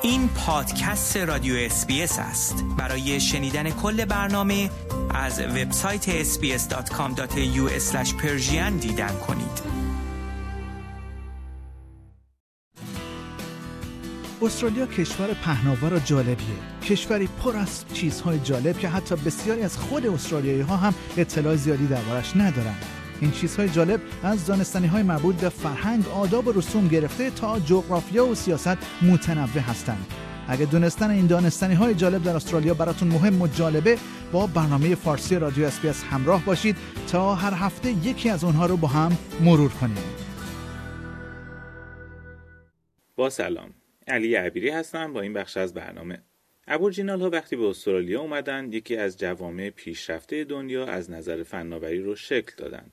این پادکست رادیو اسپیس است. برای شنیدن کل برنامه از وبسایت sbs.com.au/persian دیدن کنید. استرالیا کشور پهناور و جالبیه. کشوری پر از چیزهای جالب که حتی بسیاری از خود استرالیایی‌ها هم اطلاع زیادی دربارش ندارن. این چیزهای جالب از دانستنی‌های مربوط به فرهنگ، آداب و رسوم گرفته تا جغرافیا و سیاست متنوع هستند. اگه دونستن این دانستنی‌های جالب در استرالیا براتون مهم و جالبه، با برنامه فارسی رادیو اسپیس همراه باشید تا هر هفته یکی از اونها رو با هم مرور کنیم. با سلام، علی عبیری هستم با این بخش از برنامه. ابوریجینال ها وقتی به استرالیا اومدن، یکی از جوامع پیشرفته دنیا از نظر فناوری رو شکل دادن.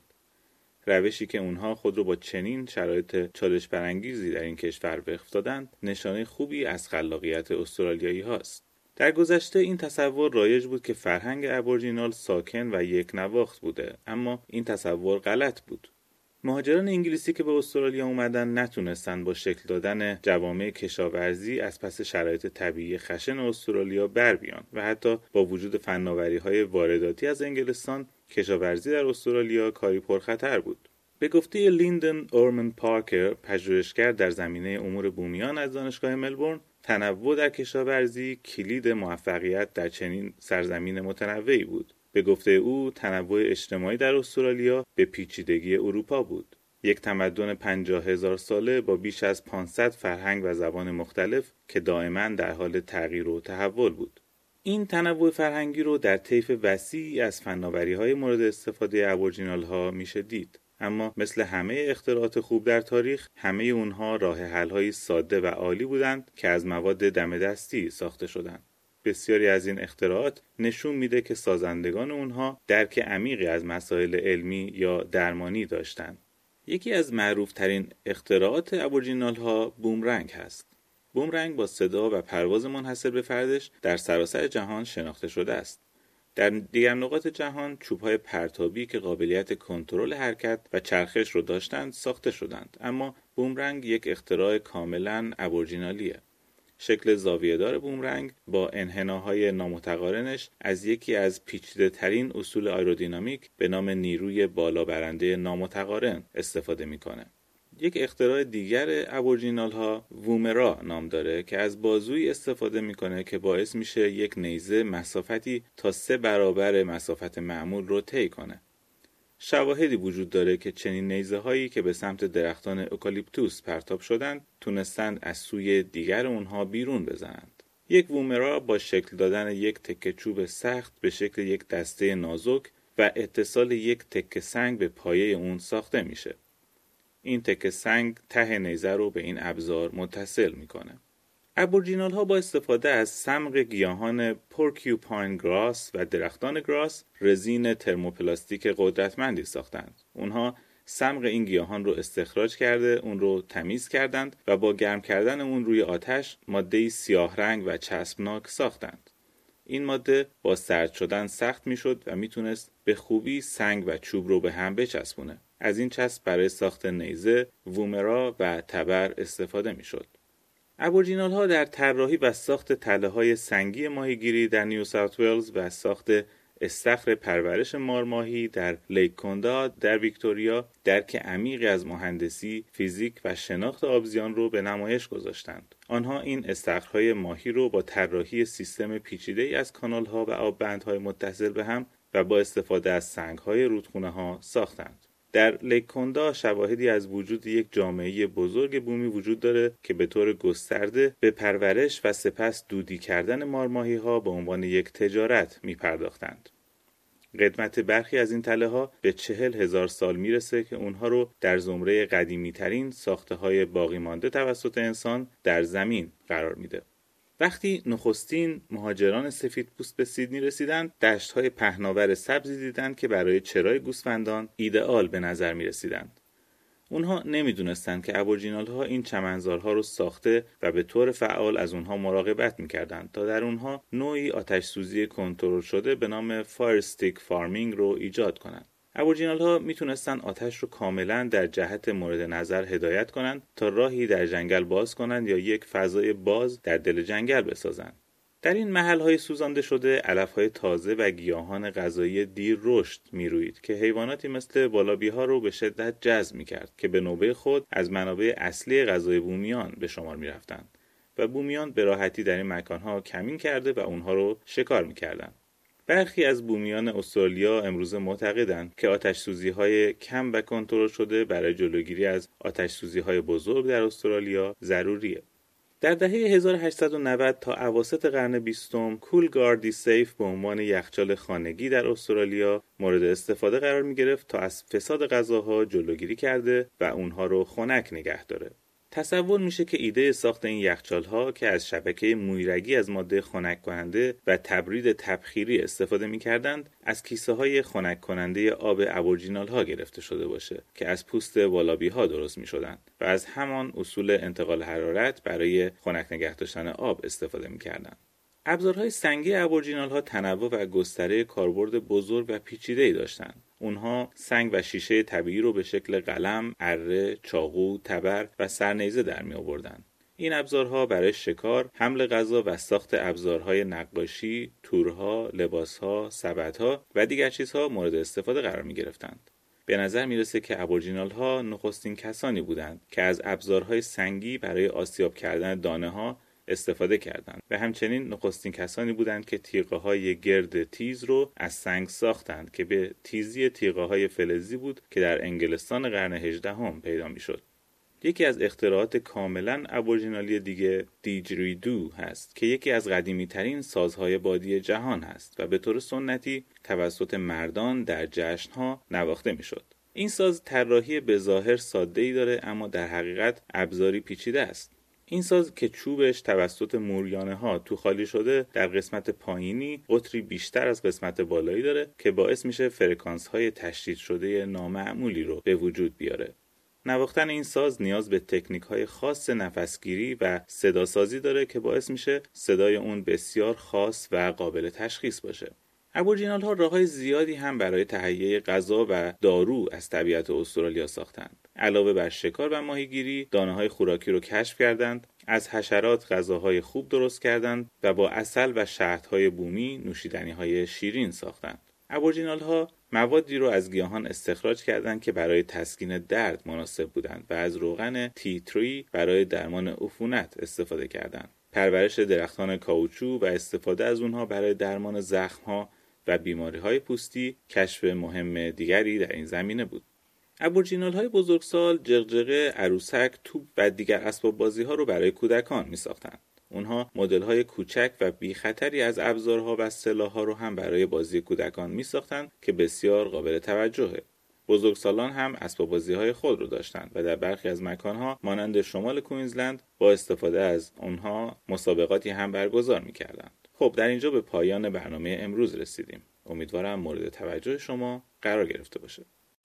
روشی که اونها خود رو با چنین شرایط چالش برانگیزی در این کشور وقف دادن، نشانه خوبی از خلاقیت استرالیایی هاست. در گذشته این تصور رایج بود که فرهنگ ابوریجینال ساکن و یک نواخت بوده، اما این تصور غلط بود. مهاجران انگلیسی که به استرالیا اومدن نتونستن با شکل دادن جوامع کشاورزی از پس شرایط طبیعی خشن استرالیا بر بیان و حتی با وجود فناوری‌های وارداتی از انگلستان، کشاورزی در استرالیا کاری پرخطر بود. به گفته لیندن اورمن پارکر، پژوهشگر در زمینه امور بومیان از دانشگاه ملبورن، تنوع در کشاورزی کلید موفقیت در چنین سرزمین متنوعی بود. به گفته او، تنوع اجتماعی در استرالیا به پیچیدگی اروپا بود. یک تمدن 50,000 ساله با بیش از 500 فرهنگ و زبان مختلف که دائما در حال تغییر و تحول بود. این تنوع فرهنگی رو در طیف وسیعی از فناوری‌های مورد استفاده ابوریجینال‌ها میشه دید. اما مثل همه اختراعات خوب در تاریخ، همه اونها راه حل‌های ساده و عالی بودند که از مواد دم دستی ساخته شدند. بسیاری از این اختراعات نشون میده که سازندگان اونها درک عمیقی از مسائل علمی یا درمانی داشتند. یکی از معروفترین اختراعات ابوریجینال ها بومرنگ هست. بومرنگ با صدا و پرواز منحصر به فردش در سراسر جهان شناخته شده است. در دیگر نقاط جهان چوب‌های پرتابی که قابلیت کنترل حرکت و چرخش رو داشتند ساخته شدند، اما بومرنگ یک اختراع کاملاً ابوریجینالیه. شکل زاویه‌دار بومرنگ با انحناهای نامتقارنش از یکی از پیچیده‌ترین اصول آیرودینامیک به نام نیروی بالا برنده نامتقارن استفاده می‌کنه. یک اختراع دیگر ابوریجینال‌ها وومرا نام داره که از بازویی استفاده می‌کنه که باعث میشه یک نیزه مسافتی تا 3 برابر مسافت معمول رو طی کنه. شواهدی وجود داره که چنین نیزه‌هایی که به سمت درختان اوکالیپتوس پرتاب شدند، تونستند از سوی دیگر اونها بیرون بزنند. یک وومرا با شکل دادن یک تکه چوب سخت به شکل یک دسته نازک و اتصال یک تکه سنگ به پایه اون ساخته میشه. این تکه سنگ ته نیزه رو به این ابزار متصل میکنه. ابوریجینال ها با استفاده از صمغ گیاهان پورکیوپاین گراس و درختان گراس رزین ترموپلاستیک قدرتمندی ساختند. اونها صمغ این گیاهان رو استخراج کرده، اون رو تمیز کردند و با گرم کردن اون روی آتش ماده سیاه رنگ و چسبناک ساختند. این ماده با سرد شدن سخت میشد و میتونست به خوبی سنگ و چوب رو به هم بچسبونه. از این چسب برای ساخت نیزه، وومرا و تبر استفاده میشد. ابوریجینال ها در طراحی و ساخت تله‌های سنگی ماهیگیری در نیو ساوت ولز و ساخت استخر پرورش مارماهی در لیک کندا در ویکتوریا درک عمیقی از مهندسی، فیزیک و شناخت آبزیان رو به نمایش گذاشتند. آنها این استخرهای ماهی رو با طراحی سیستم پیچیده‌ای از کانال‌ها و آببندهای متصل به هم و با استفاده از سنگ‌های رودخانه‌ها ساختند. در لیک کندا شواهدی از وجود یک جامعه بزرگ بومی وجود داره که به طور گسترده به پرورش و سپس دودی کردن مارماهی ها به عنوان یک تجارت می پرداختند. قدمت برخی از این تله ها به 40,000 سال میرسه که اونها رو در زمره قدیمی ترین ساخته های باقی مانده توسط انسان در زمین قرار میده. وقتی نخستین مهاجران سفیدپوست به سیدنی رسیدند، دشت‌های پهناور سبزی دیدند که برای چرای گوسفندان ایدئال به نظر می‌رسیدند. اونها نمی‌دونستند که ابوریجینال‌ها این چمنزارها رو ساخته و به طور فعال از اونها مراقبت می‌کردند تا در اونها نوعی آتش‌سوزی کنترل شده به نام فایر استیک فارمینگ رو ایجاد کنند. ابوریجینال ها میتونستن آتش رو کاملا در جهت مورد نظر هدایت کنند تا راهی در جنگل باز کنند یا یک فضای باز در دل جنگل بسازند. در این محل‌های سوزانده شده علف‌های تازه و گیاهان غذایی دیر رشد می‌روید که حیواناتی مثل والابی‌ها رو به شدت جذب می‌کرد که به نوبه خود از منابع اصلی غذای بومیان به شمار می‌رفتند و بومیان به راحتی در این مکان‌ها کمین کرده و اونها رو شکار می‌کردند. برخی از بومیان استرالیا امروز معتقدند که آتش‌سوزی‌های کم و کنترل شده برای جلوگیری از آتش‌سوزی‌های بزرگ در استرالیا ضروریه. در دهه 1890 تا اواسط قرن 20 کولگاردی سیف به عنوان یخچال خانگی در استرالیا مورد استفاده قرار می گرفت تا از فساد غذاها جلوگیری کرده و اونها رو خنک نگه داره. تصور میشه که ایده ساخت این یخچال‌ها که از شبکه مویرگی از ماده خنک کننده و تبرید تبخیری استفاده می‌کردند، از کیسه‌های خنک کننده آب ابوریجینال‌ها گرفته شده باشه که از پوست والابی‌ها درست می‌شدند و از همان اصول انتقال حرارت برای خنک نگه داشتن آب استفاده می‌کردند. ابزارهای سنگی ابوریجینال‌ها تنوع و گستره کاربرد بزرگ و پیچیده‌ای داشتند. اونها سنگ و شیشه طبیعی رو به شکل قلم، اره، چاقو، تبر و سرنیزه در می آوردن. این ابزارها برای شکار، حمل غذا و ساخت ابزارهای نقاشی، تورها، لباسها، سبدها و دیگر چیزها مورد استفاده قرار می گرفتند. به نظر می رسه که ابوریجینال‌ها نخستین کسانی بودند که از ابزارهای سنگی برای آسیاب کردن دانه‌ها استفاده کردند و همچنین نخستین کسانی بودند که تیغه‌های گرد تیز رو از سنگ ساختند که به تیزی تیغه‌های فلزی بود که در انگلستان قرن 18 پیدا می‌شد. یکی از اختراعات کاملاً ابوریجینالی دیگه دیجریدو هست که یکی از قدیمی‌ترین سازهای بادی جهان هست و به طور سنتی توسط مردان در جشن‌ها نواخته می‌شد. این ساز طراحی به ظاهر ساده‌ای داره اما در حقیقت ابزاری پیچیده است. این ساز که چوبش توسط موریانه ها تو خالی شده در قسمت پایینی قطری بیشتر از قسمت بالایی داره که باعث میشه فرکانس های تشدید شده نامعمولی رو به وجود بیاره. نواختن این ساز نیاز به تکنیک های خاص نفسگیری و صداسازی داره که باعث میشه صدای اون بسیار خاص و قابل تشخیص باشه. ابوریجینال ها راه‌های زیادی هم برای تهیه غذا و دارو از طبیعت استرالیا ساختند. علاوه بر شکار و ماهیگیری، دانه‌های خوراکی رو کشف کردند، از حشرات غذاهای خوب درست کردند و با عسل و شهدهای بومی نوشیدنی‌های شیرین ساختند. ابوریجینال ها موادی رو از گیاهان استخراج کردند که برای تسکین درد مناسب بودند و از روغن تی تری برای درمان عفونت استفاده کردند. پرورش درختان کائوچو و استفاده از اونها برای درمان زخم‌ها و بیماری‌های پوستی کشف مهم دیگری در این زمینه بود. ابوریجینال‌های بزرگسال جغجغه، عروسک، توپ و دیگر اسباب بازی‌ها رو برای کودکان می‌ساختند. اونها مدل‌های کوچک و بی‌خطری از ابزارها و سلاح‌ها رو هم برای بازی کودکان می‌ساختند که بسیار قابل توجهه. بزرگسالان هم اسباب بازی‌های خود رو داشتند و در برخی از مکان‌ها مانند شمال کوئینزلند با استفاده از اونها مسابقاتی هم برگزار می‌کردند. خب در اینجا به پایان برنامه امروز رسیدیم. امیدوارم مورد توجه شما قرار گرفته باشه.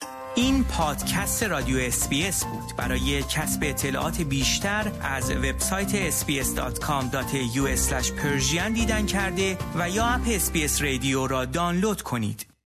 این پادکست رادیو SBS بود. برای کسب اطلاعات بیشتر از وبسایت sbs.com.au/persian دیدن کرده و یا اپ SBS رادیو را دانلود کنید.